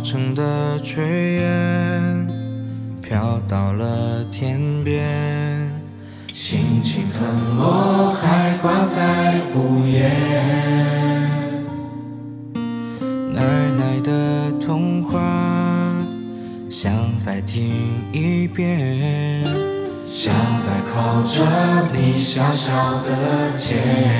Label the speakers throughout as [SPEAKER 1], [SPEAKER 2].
[SPEAKER 1] 成的炊烟飘到了天边，轻轻藤萝还挂在屋檐，奶奶的童话想再听一遍，想再靠着你小小的肩，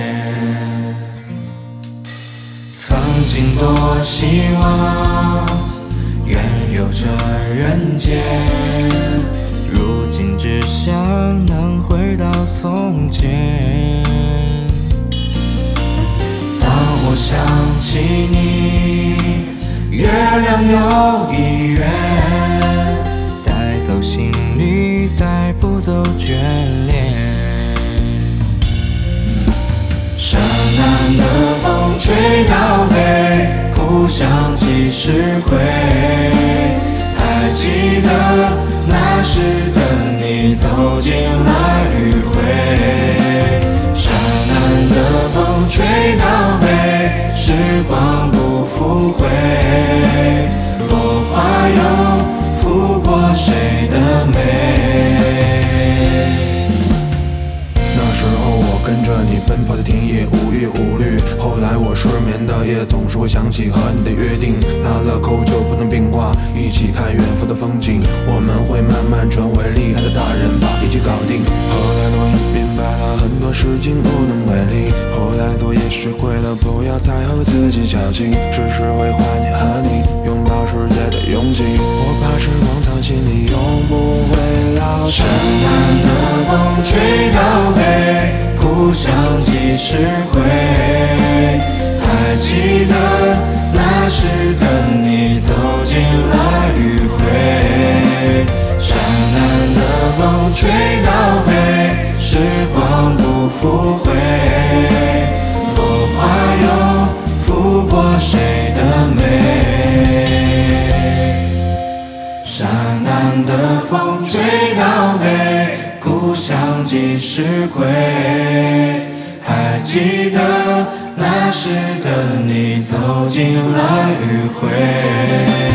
[SPEAKER 1] 曾经多希望远游这人间，如今只想能回到从前。当我想起你，月亮又一圆，带走心里带不走眷恋。山南的风吹到北，故乡几时回？还记得那时的你走进了余晖。山南的风吹到北，时光不复回，落花又拂过谁的眉？
[SPEAKER 2] 那时候我跟着你奔跑在田野，无忧无虑。后来我失眠的夜，总是会想起和你的约定。拿了口酒不能并挂，一起看远方的风景。我们会慢慢成为厉害的大人，把一切搞定。后来的我也明白了很多事情无能为力。后来的我也学会了不要再和自己较劲，只是会怀念和你拥抱世界的勇气。我把时光藏心里，永不会老去。
[SPEAKER 1] 山南的风吹到北，故乡几时回？还记得那时的你走进了余晖。山南的风吹到北，时光不复回，落花又拂过谁的眉？山南的风吹到北，故乡几时归？还记得那时的你走进了余晖。